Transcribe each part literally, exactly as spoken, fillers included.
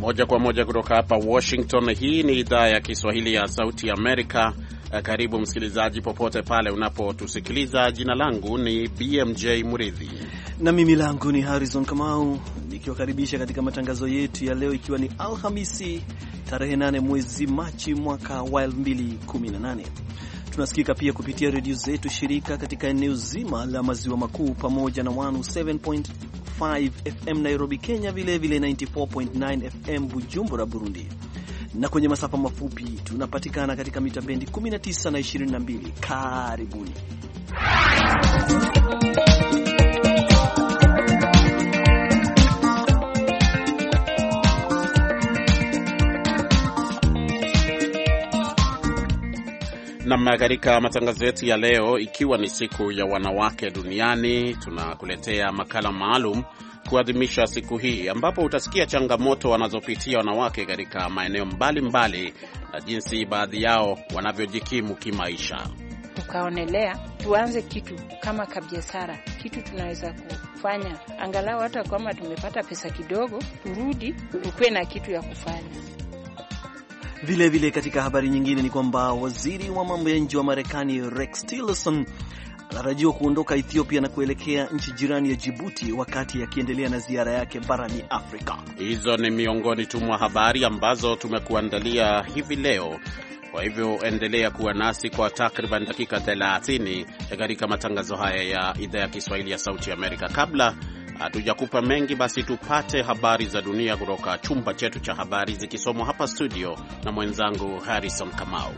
Moja kwa moja kutoka hapa Washington. Hii ni idhaa ya Kiswahili ya Sauti ya Amerika. Karibu msikilizaji popote pale unapotusikiliza. Jina langu ni B M J Muridhi na mimi langu ni Harrison Kamau, nikiwakaribisha katika matangazo yetu ya leo, ikiwa ni Alhamisi tarehe nane mwezi Machi mwaka wa elfu mbili kumi na nane. Tunasikika pia kupitia redio zetu shirika katika eneo zima la maziwa makuu pamoja na mia moja saba nukta tano F M Nairobi, Kenya, vile vile tisini na nne nukta tisa F M Bujumbura, Burundi. Na kwenye masafa mafupi tunapatikana katika mita bendi kumi na tisa na ishirini na mbili. Karibuni. Na katika matangazo yetu ya leo, ikiwa ni siku ya wanawake duniani, tunakuletea makala maalum kuadhimisha siku hii, ambapo utasikia changamoto wanazopitia wanawake katika maeneo mbalimbali na jinsi baadhi yao wanavyojikimu kimaisha. Tukaonelea tuanze kitu kama kabiashara, kitu tunaweza kufanya angalau hata kama tumepata pesa kidogo, turudi tukue na kitu ya kufanya. Vile vile katika habari nyingine ni kwamba waziri wa mambo ya nje wa Marekani Rex Tillerson anatarajiwa kuondoka Ethiopia na kuelekea nchi jirani ya Djibouti wakati akiendelea na ziara yake barani Afrika. Hizo ni miongoni tu mwa habari ambazo tumekuandalia hivi leo. Kwa hivyo endelea kuwa nasi kwa takriban dakika thelathini katika matangazo haya ya idhaa ya Kiswahili ya Sauti ya Amerika. Kabla hatujakupa mengi, basi tupate habari za dunia kutoka chumba chetu cha habari, zikisomwa hapa studio na mwenzangu Harrison Kamau.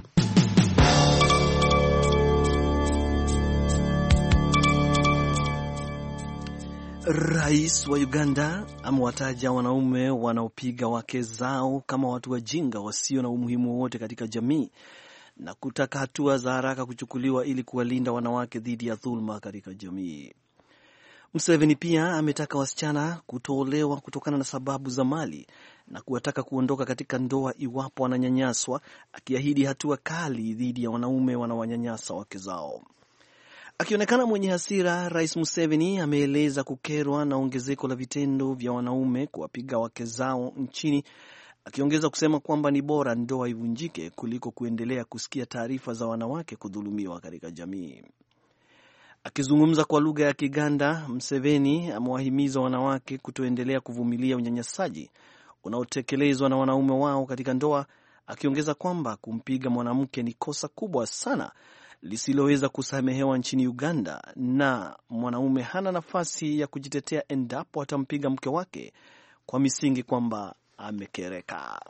Rais wa Uganda amewataja wanaume wanaopiga wake zao kama watu wajinga wasio na umuhimu wowote katika jamii na kutaka hatua za haraka kuchukuliwa ili kuwalinda wanawake dhidi ya dhulma katika jamii. Museveni pia ametaka wasichana kutolewa kutokana na sababu za mali na kuwataka kuondoka katika ndoa iwapo wananyanyaswa, akiahidi hatua kali dhidi ya wanaume wanaowanyanyasa wake zao. Akionekana mwenye hasira, Rais Museveni ameeleza kukerwa na ongezeko la vitendo vya wanaume kuwapiga wake zao nchini, akiongeza kusema kwamba ni bora ndoa ivunjike kuliko kuendelea kusikia taarifa za wanawake kudhulumiwa katika jamii. Akizungumza kwa lugha ya Kiganda, Museveni amewahimiza wanawake kutoendelea kuvumilia unyanyasaji unaotekelezwa na wanaume wao katika ndoa, akiongeza kwamba kumpiga mwanamke ni kosa kubwa sana lisiloweza kusamehewa nchini Uganda, na mwanaume hana nafasi ya kujitetea endapo atampiga mke wake kwa misingi kwamba amekereka.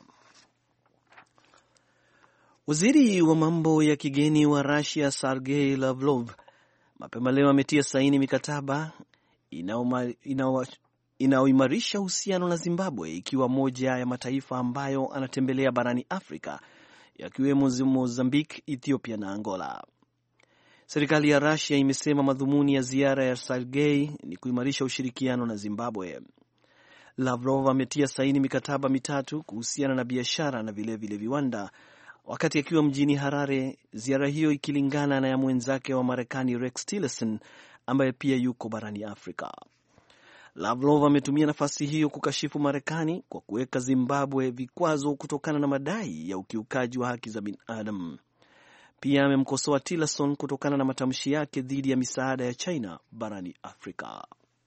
Waziri wa mambo ya kigeni wa Russia Sergei Lavrov mapema leo ametia saini mikataba inayoimarisha uhusiano na Zimbabwe, ikiwa moja ya mataifa ambayo anatembelea barani Afrika, yakiwemo Mozambique, Ethiopia na Angola. Serikali ya Russia imesema madhumuni ya ziara ya Sergei ni kuimarisha ushirikiano na Zimbabwe. Lavrov ametia saini mikataba mitatu kuhusiana na biashara na vile vile viwanda wakati akiwa mjini Harare, ziara hiyo ikilingana na ya mwenzake wa Marekani Rex Tillerson ambaye pia yuko barani Afrika. Lavrov ametumia nafasi hiyo kukashifu Marekani kwa kuweka Zimbabwe vikwazo kutokana na madai ya ukiukaji wa haki za binadamu. Pia amemkosoa Tillerson kutokana na matamshi yake dhidi ya misaada ya China barani Afrika.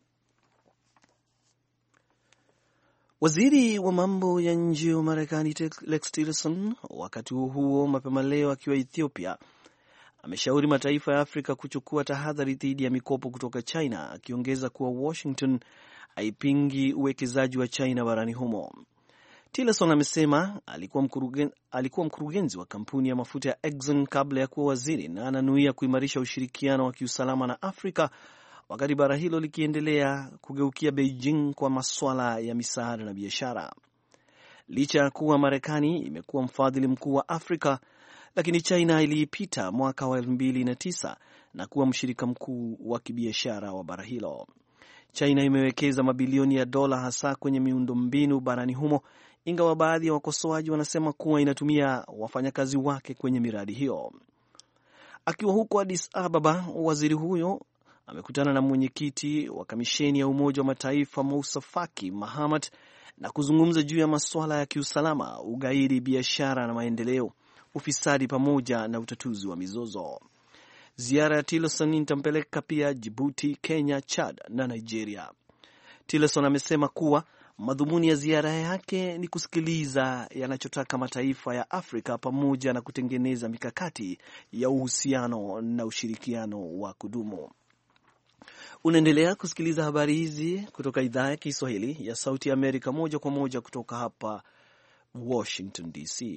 Waziri wa mambo ya nje wa Marekani Rex Tillerson, wakati huo huo mapema leo akiwa Ethiopia, ameshauri mataifa ya Afrika kuchukua tahadhari dhidi ya mikopo kutoka China, akiongeza kuwa Washington haipingi uwekezaji wa China barani humo. Tillerson amesema alikuwa mkurugenzi, alikuwa mkurugenzi wa kampuni ya mafuta ya Exxon kabla ya kuwa waziri, na ananuia kuimarisha ushirikiano wa kiusalama na Afrika wakati bara hilo likiendelea kugeukia Beijing kwa masuala ya misaada na biashara. Licha ya kuwa Marekani imekuwa mfadhili mkuu wa Afrika, lakini China iliipita mwaka wa elfu mbili na tisa na kuwa mshirika mkuu wa kibiashara wa bara hilo. China imewekeza mabilioni ya dola hasa kwenye miundombinu barani humo, ingawa baadhi ya wakosoaji wanasema kuwa inatumia wafanyakazi wake kwenye miradi hiyo. Akiwa huko Addis Ababa, waziri huyo amekutana na mwenyekiti wa kamisheni ya Umoja wa Mataifa Moussa Faki Mahamat na kuzungumza juu ya masuala ya kiusalama, ugaidi, biashara na maendeleo, ufisadi pamoja na utatuzi wa mizozo. Ziara ya Tillerson itampeleka pia Djibouti, Kenya, Chad na Nigeria. Tillerson amesema kuwa madhumuni ya ziara yake ni kusikiliza yanachotaka mataifa ya Afrika pamoja na kutengeneza mikakati ya uhusiano na ushirikiano wa kudumu. Unaendelea kusikiliza habari hizi kutoka idhaa ya Kiswahili ya Sauti ya Amerika moja kwa moja kutoka hapa Washington D C.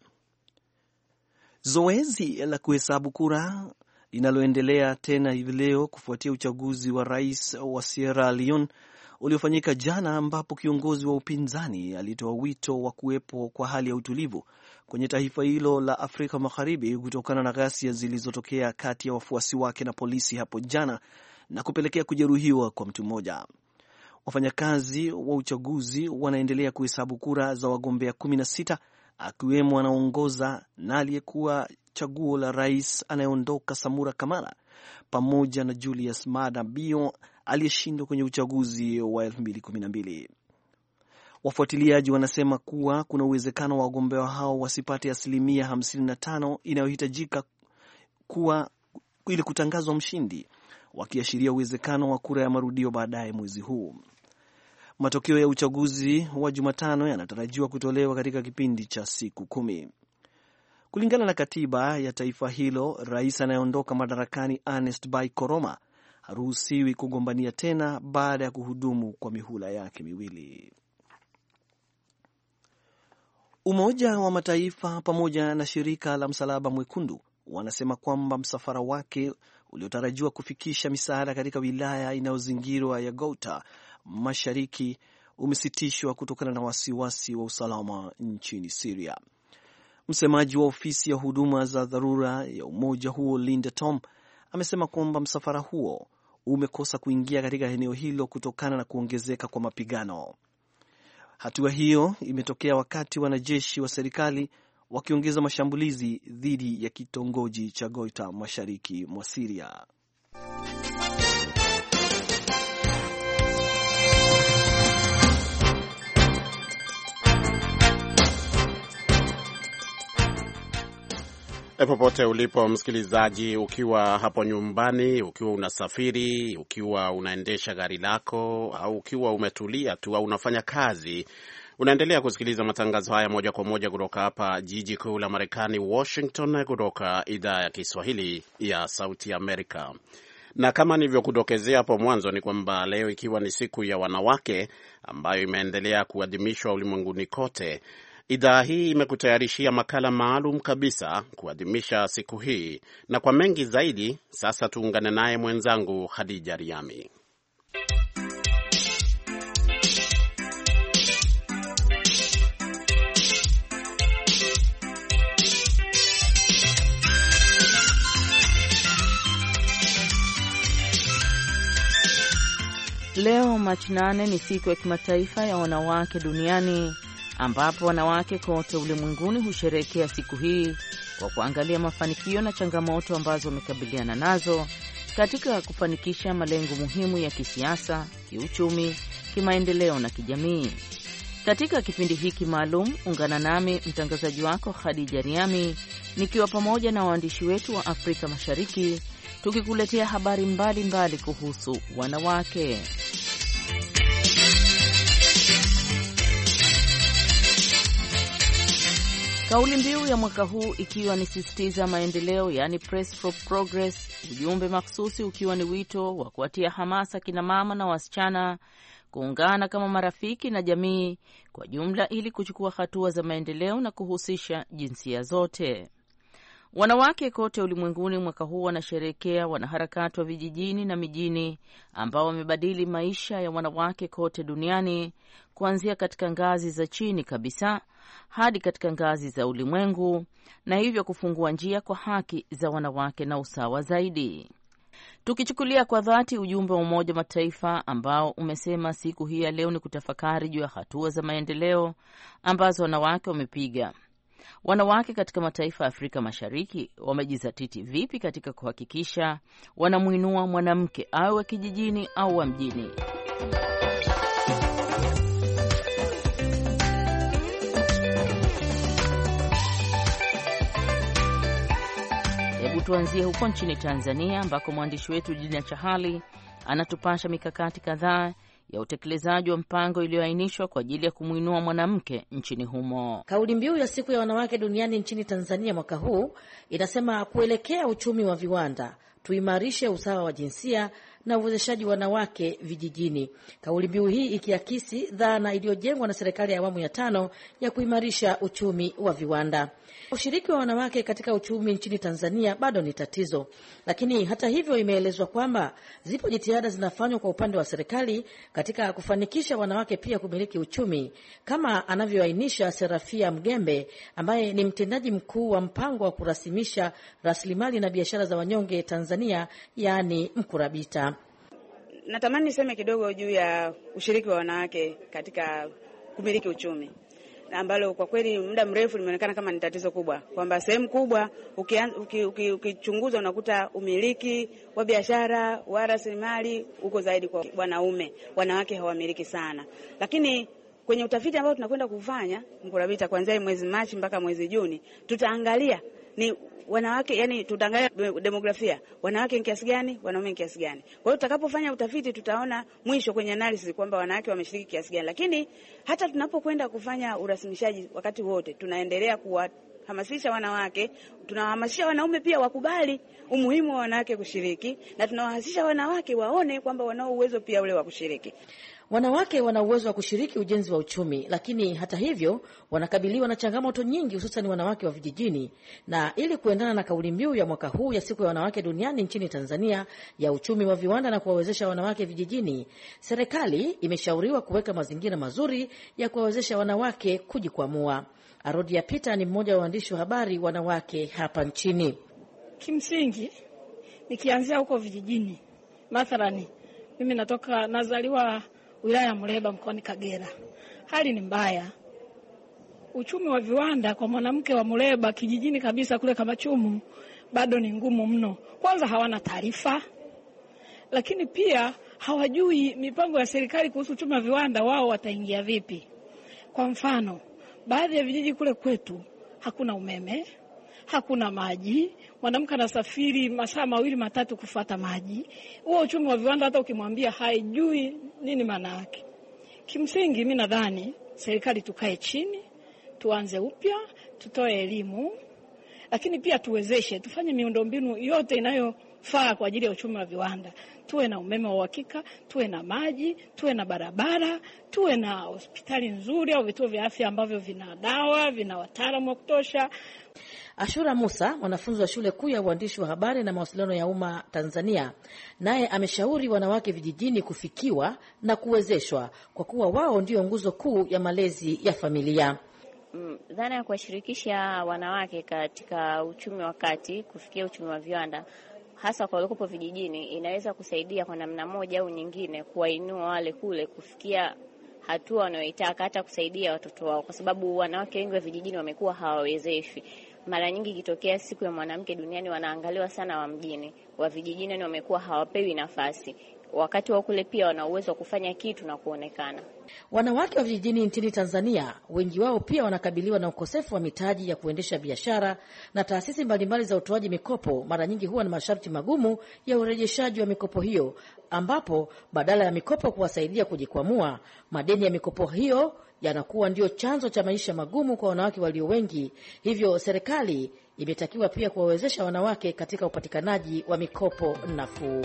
Zoezi la kuhesabu kura linaloendelea tena hivi leo kufuatia uchaguzi wa rais wa Sierra Leone uliofanyika jana, ambapo kiongozi wa upinzani alitoa wito wa kuwepo kwa hali ya utulivu kwenye taifa hilo la Afrika Magharibi kutokana na ghasia zilizotokea kati ya wafuasi wake na polisi hapo jana na kupelekea kujeruhiwa kwa mtu mmoja. Wafanyakazi wa uchaguzi wanaendelea kuhesabu kura za wagombea kumi na sita, akiwemo anaongoza na aliyekuwa chaguo la rais anayeondoka Samura Kamara pamoja na Julius Maada Bio aliyeshindwa kwenye uchaguzi wa elfu mbili kumi na mbili. Wafuatiliaji wanasema kuwa kuna uwezekano wa wagombea hao wasipate asilimia hamsini na tano inayohitajika kuwa ili kutangazwa mshindi, wakiashiria uwezekano wa kura ya marudio baadaye mwezi huu. Matokeo ya uchaguzi wa Jumatano yanatarajiwa kutolewa katika kipindi cha siku kumi. Kulingana na katiba ya taifa hilo, rais anayeondoka madarakani Ernest Bai Koroma haruhusiwi kugombania tena baada ya kuhudumu kwa mihula yake miwili. Umoja wa Mataifa pamoja na shirika la Msalaba Mwekundu wanasema kwamba msafara wake uliotarajiwa kufikisha misaada katika wilaya inayozingirwa ya Ghouta mashariki umesitishwa kutokana na wasiwasi wa usalama nchini Syria. Msemaji wa ofisi ya huduma za dharura ya umoja huo Linda Tom amesema kwamba msafara huo umekosa kuingia katika eneo hilo kutokana na kuongezeka kwa mapigano. Hatua hiyo imetokea wakati wanajeshi wa serikali wakiongeza mashambulizi dhidi ya kitongoji cha Ghouta mashariki mwa Syria. Popote ulipo msikilizaji, ukiwa hapo nyumbani, ukiwa unasafiri, ukiwa unaendesha gari lako, au ukiwa umetulia tu au unafanya kazi, unaendelea kusikiliza matangazo haya moja kwa moja kutoka hapa jiji kuu la Marekani, Washington, kutoka idhaa ya Kiswahili ya Sauti ya Amerika. Na kama nilivyokudokezea hapo mwanzo ni kwamba leo ikiwa ni siku ya wanawake ambayo imeendelea kuadhimishwa ulimwenguni kote, idhaa hii imekutayarishia makala maalum kabisa kuadhimisha siku hii, na kwa mengi zaidi sasa tuungane naye mwenzangu Khadija Riami. Leo Machi nane ni siku ya kimataifa ya wanawake duniani, ambapo wanawake kote ulimwenguni husherehekea siku hii kwa kuangalia mafanikio na changamoto ambazo wamekabiliana nazo katika kufanikisha malengo muhimu ya kisiasa, kiuchumi, kimaendeleo na kijamii. Katika kipindi hiki maalum, ungana nami mtangazaji wako Khadija Riami nikiwa pamoja na waandishi wetu wa Afrika Mashariki tukikuletea habari mbalimbali mbali kuhusu wanawake. Kauli mbiu ya mwaka huu ikiwa ni sisitiza maendeleo, yani Press for Progress, ujumbe mahsusi ukiwa ni wito wa kuwatia hamasa kina mama na wasichana kuungana kama marafiki na jamii kwa jumla ili kuchukua hatua za maendeleo na kuhusisha jinsia zote. Wanawake kote ulimwenguni mwaka huu wanasherehekea wanaharakati wa vijijini na mijini ambao wamebadili maisha ya wanawake kote duniani, kuanzia katika ngazi za chini kabisa hadi katika ngazi za ulimwengu, na hivyo kufungua njia kwa haki za wanawake na usawa zaidi. Tukichukulia kwa dhati ujumbe wa Umoja wa Mataifa ambao umesema siku hii ya leo ni kutafakari juu ya hatua za maendeleo ambazo wanawake wamepiga. Wanawake katika mataifa ya Afrika Mashariki wamejizatiti vipi katika kuhakikisha wanamuinua mwanamke awe wa kijijini au wa mjini? tuanzie huko nchini Tanzania ambako mwandishi wetu Jina Chahali anatupasha mikakati kadhaa ya utekelezaji wa mpango iliyoainishwa kwa ajili ya kumuinua mwanamke nchini humo. Kauli mbiu ya siku ya wanawake duniani nchini Tanzania mwaka huu inasema kuelekea uchumi wa viwanda, tuimarishe usawa wa jinsia na uwezeshaji wanawake vijijini. Kauli mbiu hii ikiakisi dhana iliyojengwa na serikali ya awamu ya tano ya kuimarisha uchumi wa viwanda. Ushiriki wa wanawake katika uchumi nchini Tanzania bado ni tatizo, lakini hata hivyo imeelezwa kwamba zipo jitihada zinafanywa kwa upande wa serikali katika kufanikisha wanawake pia kumiliki uchumi, kama anavyoainisha Serafia Mgembe ambaye ni mtendaji mkuu wa mpango wa kurasimisha rasilimali na biashara za wanyonge Tanzania, yaani Mkurabita. Natamani niseme kidogo juu ya ushiriki wa wanawake katika kumiliki uchumi, ambalo kwa kweli muda mrefu limeonekana kama ni tatizo kubwa, kwamba sehemu kubwa ukichunguza uki, uki, unakuta umiliki wa biashara wa rasilimali uko zaidi kwa wanaume, wanawake hawamiliki sana. Lakini kwenye utafiti ambao tunakwenda kufanya Mkurabita kuanzia mwezi Machi mpaka mwezi Juni, tutaangalia ni wanawake, yani tutaangalia demografia, wanawake ni kiasi gani, wanaume ni kiasi gani. Kwa hiyo tutakapofanya utafiti tutaona mwisho kwenye analysis kwamba wanawake wameshiriki kiasi gani. Lakini hata tunapokwenda kufanya urasimishaji, wakati wote tunaendelea kuwahamasisha wanawake, tunawahamasisha wanaume pia wakubali umuhimu wa wanawake kushiriki, na tunawahamasisha wanawake waone kwamba wanao uwezo pia ule wa kushiriki. Wanawake wana uwezo wa kushiriki ujenzi wa uchumi, lakini hata hivyo wanakabiliwa na changamoto nyingi, hususan wanawake wa vijijini. Na ili kuendana na kauli mbiu ya mwaka huu ya siku ya wanawake duniani nchini Tanzania ya uchumi wa viwanda na kuwawezesha wanawake vijijini, serikali imeshauriwa kuweka mazingira mazuri ya kuwawezesha wanawake kujikwamua. Arodia Peter ni mmoja wa waandishi wa habari wanawake hapa nchini. Kimsingi nikianzia huko vijijini, mathalani mimi natoka nazaliwa wilaya ya Muleba mkoani Kagera. Hali ni mbaya. Uchumi wa viwanda kwa mwanamke wa Muleba kijijini kabisa kule Kamachumu bado ni ngumu mno. Kwanza hawana taarifa, lakini pia hawajui mipango ya serikali kuhusu uchumi wa viwanda, wao wataingia vipi. Kwa mfano, baadhi ya vijiji kule kwetu hakuna umeme, hakuna maji, mwanamke anasafiri masaa mawili matatu kufuata maji. Huo uchumi wa viwanda hata ukimwambia haijui nini maana yake. Kimsingi mimi nadhani serikali tukae chini, tuanze upya, tutoe elimu, lakini pia tuwezeshe, tufanye miundombinu yote inayofaa kwa ajili ya uchumi wa viwanda. Tuwe na umeme wa uhakika, tuwe na maji, tuwe na barabara, tuwe na hospitali nzuri au vituo vya afya ambavyo vina dawa, vina wataalamu wa kutosha. Ashura Musa, mwanafunzi wa shule kuu ya uandishi wa habari na mawasiliano ya umma Tanzania, naye ameshauri wanawake vijijini kufikiwa na kuwezeshwa kwa kuwa wao ndio nguzo kuu ya malezi ya familia. Mm, dhana ya kuwashirikisha wanawake katika uchumi wa kati, kufikia uchumi wa viwanda, hasa kwa waliokuwa vijijini, inaweza kusaidia kwa namna moja au nyingine kuwainua wale kule kufikia hatua wanayoitaka, hata kusaidia watoto wao, kwa sababu wanawake wengi wa vijijini wamekuwa hawawezeshwi. Mara nyingi ikitokea siku ya mwanamke duniani wanaangaliwa sana wa mjini, wa vijijini ni wamekuwa hawapewi nafasi, wakati wa kule pia wana uwezo wa kufanya kitu na kuonekana. Wanawake wa vijijini nchini Tanzania wengi wao pia wanakabiliwa na ukosefu wa mitaji ya kuendesha biashara, na taasisi mbalimbali za utoaji mikopo mara nyingi huwa na masharti magumu ya urejeshaji wa mikopo hiyo, ambapo badala ya mikopo kuwasaidia kujikwamua, madeni ya mikopo hiyo yanakuwa ndio chanzo cha maisha magumu kwa wanawake walio wengi. Hivyo serikali imetakiwa pia kuwawezesha wanawake katika upatikanaji wa mikopo nafuu.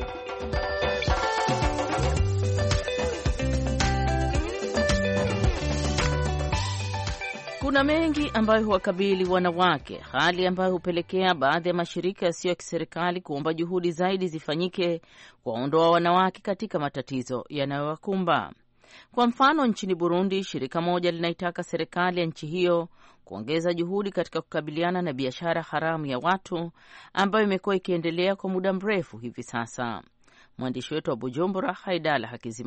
Kuna mengi ambayo huwakabili wanawake, hali ambayo hupelekea baadhi ya mashirika yasiyo ya kiserikali kuomba juhudi zaidi zifanyike kuwaondoa wanawake katika matatizo yanayowakumba. Kwa mfano, nchini Burundi, shirika moja linaitaka serikali ya nchi hiyo kuongeza juhudi katika kukabiliana na biashara haramu ya watu ambayo imekuwa ikiendelea kwa muda mrefu hivi sasa. Mwandishi wetu wa Bujumbura, Haidala Hakizimana,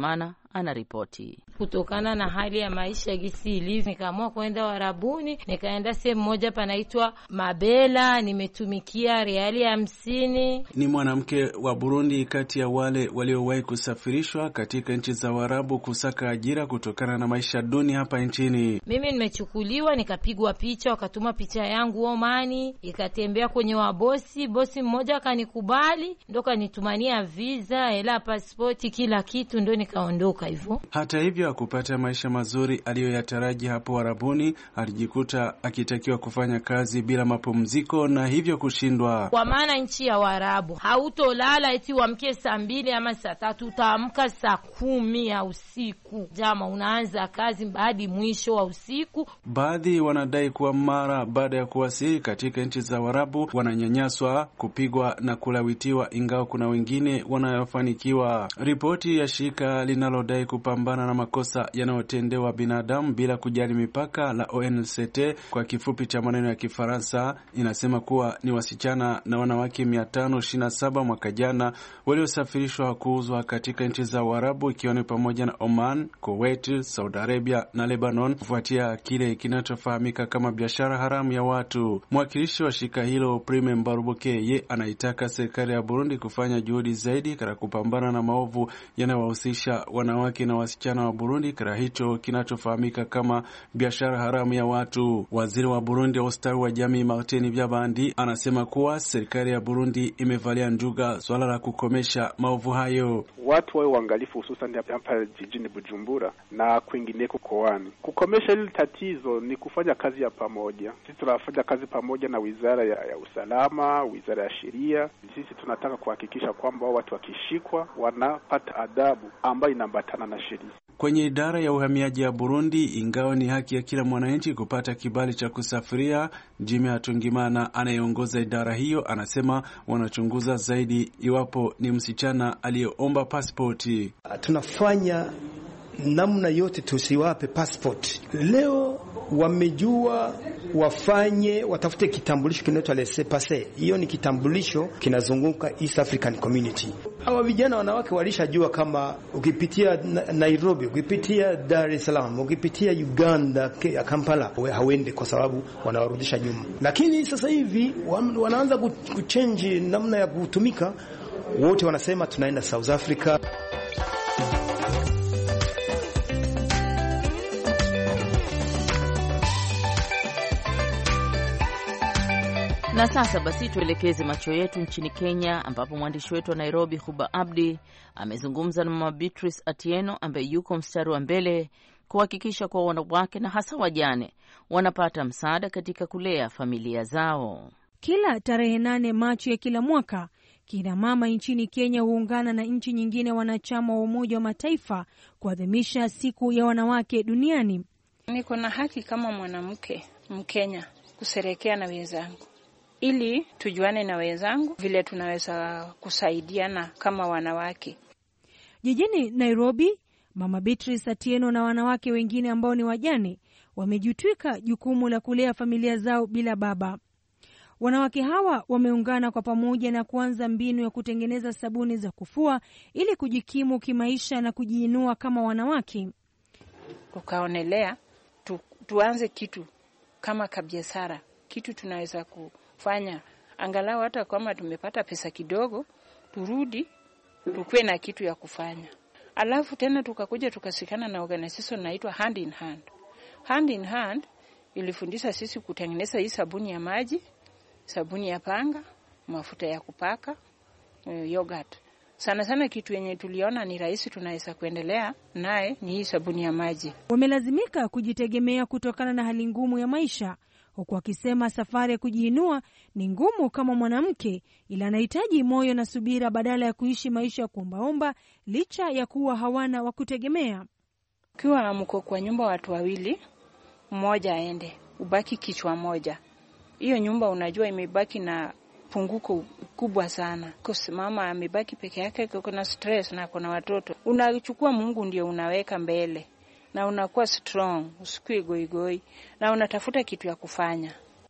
anaripoti. Kutokana na hali ya maisha gisi ilivyo, nikaamua kwenda Warabuni. Nikaenda sehemu moja panaitwa Mabela, nimetumikia reali hamsini. Ni mwanamke wa Burundi kati ya wale waliowahi kusafirishwa katika nchi za Waarabu kusaka ajira kutokana na maisha duni hapa nchini. Mimi nimechukuliwa nikapigwa picha, wakatuma picha yangu Omani, ikatembea kwenye wabosi, bosi mmoja akanikubali, ndo kanitumania visa, hela, pasipoti, kila kitu, ndo nikaondoka hivyo. Hata hivyo kupata maisha mazuri aliyoyataraji hapo Warabuni, alijikuta akitakiwa kufanya kazi bila mapumziko na hivyo kushindwa. Kwa maana nchi ya Waarabu hautolala eti uamke saa mbili ama saa tatu, utaamka saa kumi ya usiku. Jama unaanza kazi hadi mwisho wa usiku. Baadhi wanadai kuwa mara baada ya kuwasili katika nchi za Waarabu wananyanyaswa, kupigwa na kulawitiwa, ingawa kuna wengine wanayofanikiwa. Ripoti ya shirika linalodai kupambana na makosa yanayotendewa binadamu bila kujali mipaka la O N L C T kwa kifupi cha maneno ya Kifaransa inasema kuwa ni wasichana na wanawake mia tano ishirini na saba mwaka jana waliosafirishwa kuuzwa katika nchi za Waarabu, ikiwa ni pamoja na Oman, Kuwait, Saudi Arabia na Lebanon, kufuatia kile kinachofahamika kama biashara haramu ya watu. Mwakilishi wa shirika hilo Prime Mbarubukeye anaitaka serikali ya Burundi kufanya juhudi zaidi katika kupambana na maovu yanayowahusisha wanawake na wasichana wa Burundi katika hicho kinachofahamika kama biashara haramu ya watu. Waziri wa Burundi wa ustawi wa jamii Martin Vyabandi anasema kuwa serikali ya Burundi imevalia njuga swala la kukomesha maovu hayo. Watu wawe waangalifu, hususan hapa jijini Bujumbura na kwingineko koani. Kukomesha hili tatizo ni kufanya kazi ya pamoja. Sisi tunafanya kazi pamoja na Wizara ya, ya Usalama, Wizara ya Sheria. Sisi tunataka kuhakikisha kwamba watu wakishikwa wanapata adabu ambayo inaambatana na sheria. Kwenye idara ya uhamiaji ya Burundi, ingawa ni haki ya kila mwananchi kupata kibali cha kusafiria, Jimmy Hatungimana anayeongoza idara hiyo anasema wanachunguza zaidi iwapo ni msichana aliyeomba pasipoti. Tunafanya namna yote tusiwape passport. Leo wamejua wafanye watafute kitambulisho kinaitwa laissez-passer. Hiyo ni kitambulisho kinazunguka East African Community. Hawa vijana wanawake walishajua kama ukipitia Nairobi, ukipitia Dar es Salaam, ukipitia Uganda, Kampala, hawende kwa sababu wanawarudisha nyuma. Lakini sasa hivi wanaanza kuchange namna ya kutumika. Wote wanasema tunaenda South Africa. Na sasa basi tuelekeze macho yetu nchini Kenya, ambapo mwandishi wetu wa Nairobi Huba Abdi amezungumza na Mama Beatrice Atieno ambaye yuko mstari wa mbele kuhakikisha kwa wanawake na hasa wajane wanapata msaada katika kulea familia zao. Kila tarehe nane Machi ya kila mwaka, kina mama nchini Kenya huungana na nchi nyingine wanachama wa Umoja wa Mataifa kuadhimisha siku ya wanawake duniani. Niko na haki kama mwanamke Mkenya kusherekea na wenzangu, ili tujuane na wenzangu vile tunaweza kusaidiana kama wanawake. Jijini Nairobi, Mama Beatrice Atieno na wanawake wengine ambao ni wajane wamejitwika jukumu la kulea familia zao bila baba. Wanawake hawa wameungana kwa pamoja na kuanza mbinu ya kutengeneza sabuni za kufua ili kujikimu kimaisha na kujiinua kama wanawake. Tukaonelea tu, tuanze kitu kama kabiashara, kitu tunaweza kufanya angalau hata kama tumepata pesa kidogo, turudi tukue na kitu ya kufanya. Alafu tena tukakuja tukasikana na organization inaitwa Hand in Hand. Hand in Hand ilifundisha sisi kutengeneza hii sabuni ya maji, sabuni ya panga, mafuta ya kupaka, yogurt. Sana sana kitu yenye tuliona ni rahisi tunaweza kuendelea naye ni hii sabuni ya maji. Wamelazimika kujitegemea kutokana na hali ngumu ya maisha, huku wakisema safari ya kujiinua ni ngumu kama mwanamke, ila anahitaji moyo na subira badala ya kuishi maisha ya kuombaomba licha ya kuwa hawana wa kutegemea. Kiwa mko kwa nyumba watu wawili, mmoja aende, ubaki kichwa moja. Hiyo nyumba unajua imebaki na punguko kubwa sana. Kwa mama amebaki peke yake, kuna stress na kuna watoto. Unachukua Mungu ndio unaweka mbele na unakuwa strong, usikue goigoi na unatafuta kitu ya kufanya.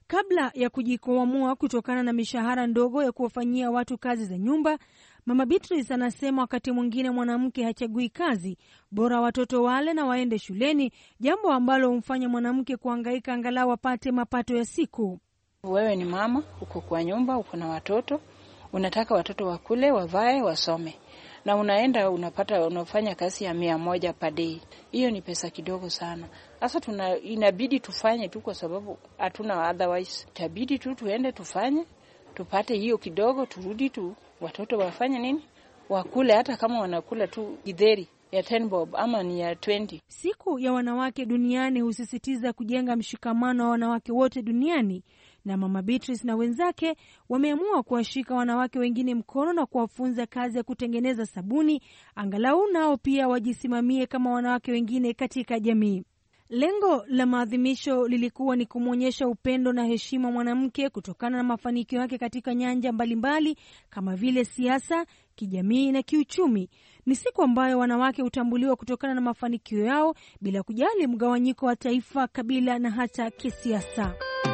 Kabla ya kujikwamua kutokana na mishahara ndogo ya kuwafanyia watu kazi za nyumba, Mama Beatrice anasema wakati mwingine mwanamke hachagui kazi, bora watoto wale na waende shuleni, jambo ambalo humfanya mwanamke kuhangaika angalau apate mapato ya siku. Wewe ni mama, uko kwa nyumba, uko na watoto, unataka watoto wakule, wavae, wasome. Na unaenda unapata unafanya kazi ya mia moja per day. Hiyo ni pesa kidogo sana. Sasa tuna inabidi tufanye tu kwa sababu hatuna otherwise. Itabidi tu tuende tufanye, tupate hiyo kidogo, turudi tu watoto wafanye nini? Wakule, hata kama wanakula tu githeri ya ten bob ama ni ya twenty. Siku ya wanawake duniani husisitiza kujenga mshikamano wa wanawake wote duniani, na Mama Beatrice na wenzake wameamua kuwashika wanawake wengine mkono na kuwafunza kazi ya kutengeneza sabuni, angalau nao pia wajisimamie kama wanawake wengine katika jamii. Lengo la maadhimisho lilikuwa ni kumwonyesha upendo na heshima mwanamke kutokana na mafanikio yake katika nyanja mbalimbali kama vile siasa, kijamii na kiuchumi. Ni siku ambayo wanawake hutambuliwa kutokana na mafanikio yao bila kujali mgawanyiko wa taifa, kabila na hata kisiasa.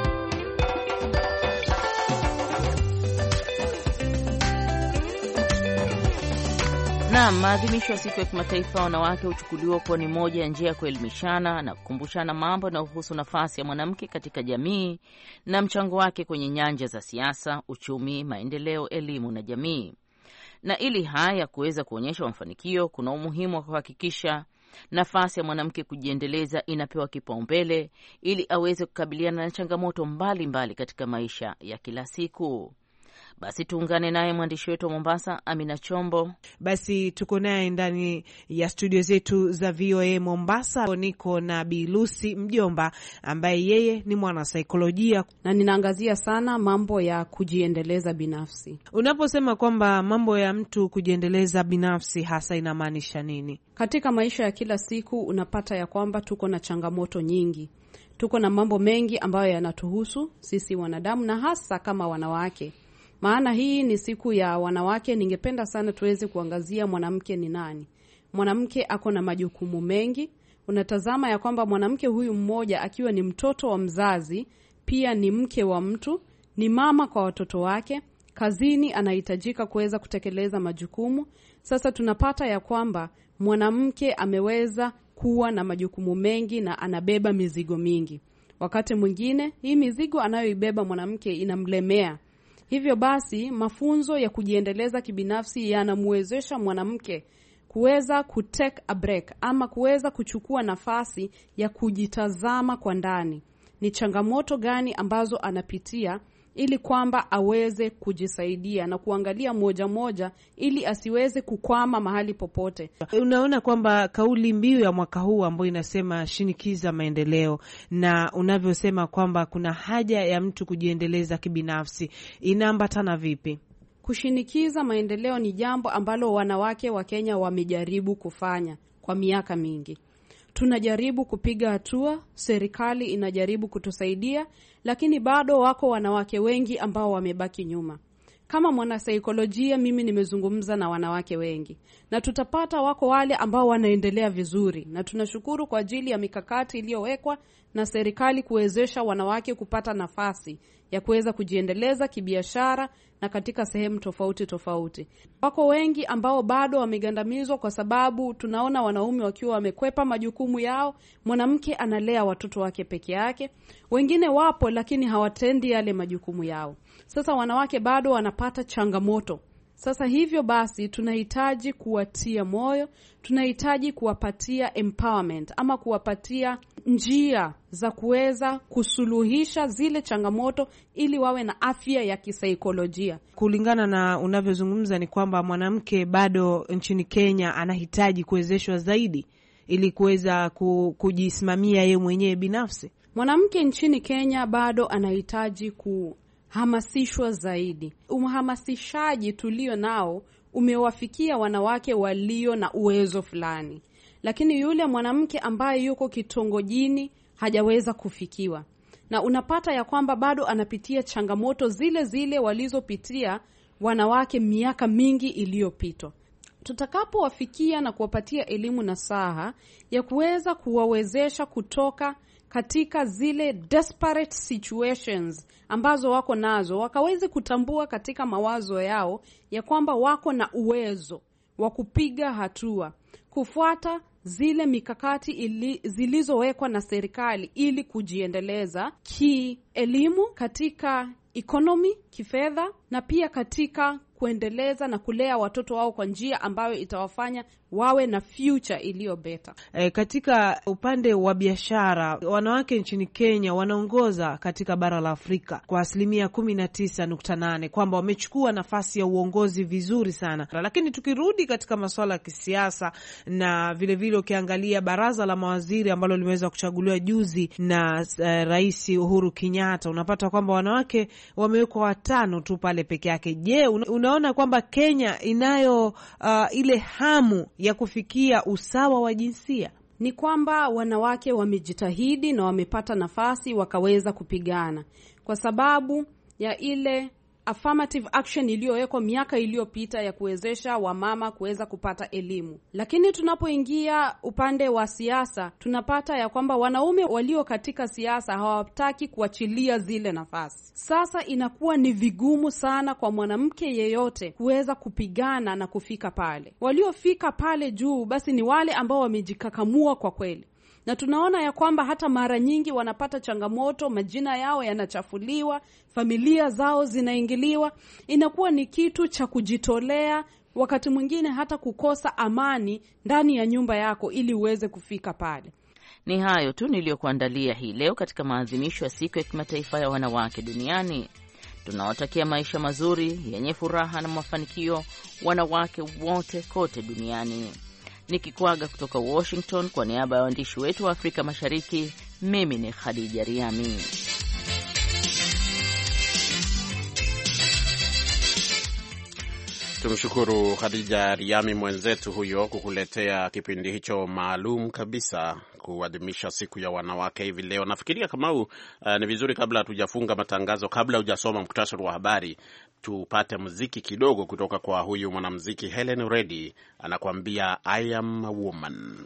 Na maadhimisho ya siku ya kimataifa wanawake huchukuliwa kuwa ni moja ya njia ya kuelimishana na kukumbushana mambo yanayohusu nafasi ya mwanamke katika jamii na mchango wake kwenye nyanja za siasa, uchumi, maendeleo, elimu na jamii. Na ili haya kuweza kuonyesha mafanikio, kuna umuhimu wa kuhakikisha nafasi ya mwanamke kujiendeleza inapewa kipaumbele ili aweze kukabiliana na changamoto mbalimbali mbali katika maisha ya kila siku. Basi tuungane naye mwandishi wetu wa Mombasa, Amina Chombo. Basi tuko naye ndani ya studio zetu za V O A Mombasa. Niko na Bi Lucy Mjomba ambaye yeye ni mwana saikolojia na ninaangazia sana mambo ya kujiendeleza binafsi. Unaposema kwamba mambo ya mtu kujiendeleza binafsi, hasa inamaanisha nini? Katika maisha ya kila siku unapata ya kwamba tuko na changamoto nyingi. Tuko na mambo mengi ambayo yanatuhusu sisi wanadamu na hasa kama wanawake. Maana hii ni siku ya wanawake, ningependa sana tuweze kuangazia mwanamke ni nani. Mwanamke ako na majukumu mengi. Unatazama ya kwamba mwanamke huyu mmoja akiwa ni mtoto wa mzazi, pia ni mke wa mtu, ni mama kwa watoto wake, kazini anahitajika kuweza kutekeleza majukumu. Sasa tunapata ya kwamba mwanamke ameweza kuwa na majukumu mengi na anabeba mizigo mingi. Wakati mwingine hii mizigo anayoibeba mwanamke inamlemea. Hivyo basi mafunzo ya kujiendeleza kibinafsi yanamwezesha mwanamke kuweza kutake a break ama kuweza kuchukua nafasi ya kujitazama kwa ndani. Ni changamoto gani ambazo anapitia ili kwamba aweze kujisaidia na kuangalia moja moja ili asiweze kukwama mahali popote. Unaona kwamba kauli mbiu ya mwaka huu ambayo inasema shinikiza maendeleo, na unavyosema kwamba kuna haja ya mtu kujiendeleza kibinafsi, inaambatana vipi? Kushinikiza maendeleo ni jambo ambalo wanawake wa Kenya wamejaribu kufanya kwa miaka mingi. Tunajaribu kupiga hatua, serikali inajaribu kutusaidia, lakini bado wako wanawake wengi ambao wamebaki nyuma. Kama mwanasaikolojia mimi nimezungumza na wanawake wengi, na tutapata wako wale ambao wanaendelea vizuri, na tunashukuru kwa ajili ya mikakati iliyowekwa na serikali kuwezesha wanawake kupata nafasi ya kuweza kujiendeleza kibiashara na katika sehemu tofauti tofauti. Wako wengi ambao bado wamegandamizwa kwa sababu tunaona wanaume wakiwa wamekwepa majukumu yao, mwanamke analea watoto wake peke yake. Wengine wapo lakini hawatendi yale majukumu yao. Sasa wanawake bado wanapata changamoto. Sasa hivyo basi tunahitaji kuwatia moyo, tunahitaji kuwapatia empowerment ama kuwapatia njia za kuweza kusuluhisha zile changamoto ili wawe na afya ya kisaikolojia. Kulingana na unavyozungumza ni kwamba mwanamke bado nchini Kenya anahitaji kuwezeshwa zaidi ili kuweza kujisimamia yeye mwenyewe binafsi. Mwanamke nchini Kenya bado anahitaji ku hamasishwa zaidi. Uhamasishaji tulio nao umewafikia wanawake walio na uwezo fulani, lakini yule mwanamke ambaye yuko kitongojini hajaweza kufikiwa, na unapata ya kwamba bado anapitia changamoto zile zile walizopitia wanawake miaka mingi iliyopita. Tutakapowafikia na kuwapatia elimu na saha ya kuweza kuwawezesha kutoka katika zile desperate situations ambazo wako nazo, wakaweze kutambua katika mawazo yao ya kwamba wako na uwezo wa kupiga hatua, kufuata zile mikakati ili, zilizowekwa na serikali ili kujiendeleza kielimu, katika economy, kifedha, na pia katika kuendeleza na kulea watoto wao kwa njia ambayo itawafanya wawe na future iliyo better. E, katika upande wa biashara, wanawake nchini Kenya wanaongoza katika bara la Afrika kwa asilimia kumi na tisa nukta nane, kwamba wamechukua nafasi ya uongozi vizuri sana. Lakini tukirudi katika masuala ya kisiasa, na vile vile ukiangalia baraza la mawaziri ambalo limeweza kuchaguliwa juzi na uh, Rais Uhuru Kenyatta, unapata kwamba wanawake wamewekwa watano tu pale peke yake. Je, unaona kwamba Kenya inayo uh, ile hamu ya kufikia usawa wa jinsia? Ni kwamba wanawake wamejitahidi na wamepata nafasi wakaweza kupigana kwa sababu ya ile affirmative action iliyowekwa miaka iliyopita ya kuwezesha wamama kuweza kupata elimu. Lakini tunapoingia upande wa siasa, tunapata ya kwamba wanaume walio katika siasa hawataki kuachilia zile nafasi. Sasa inakuwa ni vigumu sana kwa mwanamke yeyote kuweza kupigana na kufika pale. Waliofika pale juu basi ni wale ambao wamejikakamua kwa kweli. Na tunaona ya kwamba hata mara nyingi wanapata changamoto, majina yao yanachafuliwa, familia zao zinaingiliwa. Inakuwa ni kitu cha kujitolea, wakati mwingine hata kukosa amani ndani ya nyumba yako ili uweze kufika pale. Ni hayo tu niliyokuandalia hii leo katika maadhimisho ya siku ya kimataifa ya wanawake duniani. Tunawatakia maisha mazuri yenye furaha na mafanikio wanawake wote kote duniani. Nikikwaga kutoka Washington kwa niaba ya waandishi wetu wa Afrika Mashariki, mimi ni Khadija Riami. Tumshukuru Khadija Riami mwenzetu huyo kukuletea kipindi hicho maalum kabisa kuadhimisha siku ya wanawake hivi leo. Nafikiria kama uh, ni vizuri kabla hatujafunga matangazo, kabla hujasoma muktasari wa habari, tupate muziki kidogo kutoka kwa huyu mwanamuziki Helen Reddy, anakuambia I am a woman.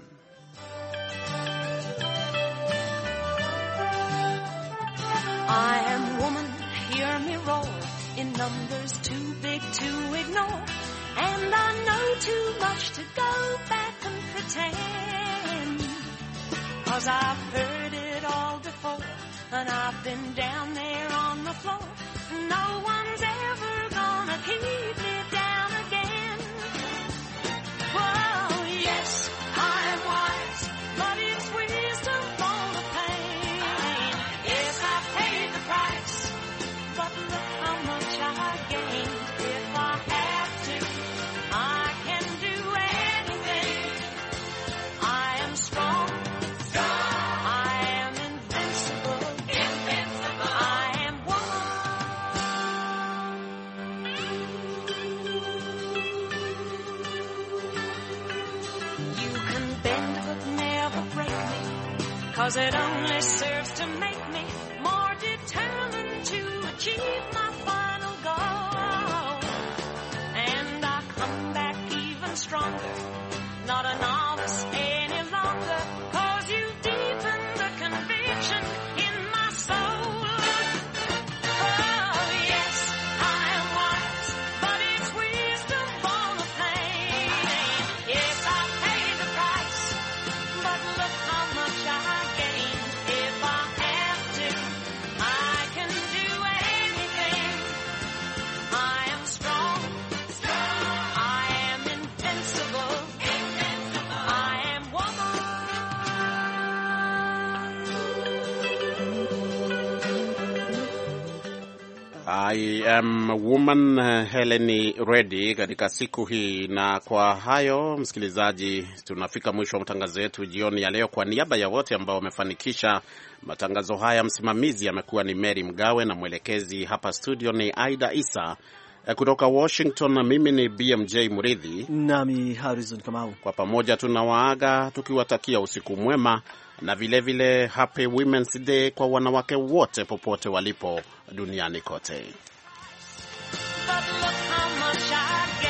I am woman, hear me roar, in numbers too big to ignore, and I know too much to go back and pretend, 'cause I've heard it all before, and I've been down there on the floor. No one's ever gonna keep me down again. Whoa, yes, I'm wise, but it's wisdom for the pain. Yes, I've paid the price, but look how much I gained. If I have to, I can do anything. I am strong, strong. I am invincible, invincible. I am woman. You can bend but never break me, 'cause it only serves to make me more determined to achieve my final goal. And I come back even stronger, not a novice any longer, 'cause you deepen the conviction in my soul. Oh yes, I am wise, but it's wisdom for the pain. Yes, I paid the price, but look how much I gained. If I have to, I can do anything. I am strong, strong. I am invincible, invincible. I am woman. I am a woman, Helen Reddy katika siku hii. Na kwa hayo, msikilizaji, tunafika mwisho wa matangazo yetu jioni ya leo. Kwa niaba ya wote ambao wamefanikisha matangazo haya, msimamizi amekuwa ni Mary Mgawe na mwelekezi hapa studio ni Aida Isa. Kutoka Washington na mimi ni B M J Muridhi nami Harrison Kamau. Kwa pamoja tunawaaga tukiwatakia usiku mwema na vile vile Happy Women's Day kwa wanawake wote popote walipo duniani kote. But look how much I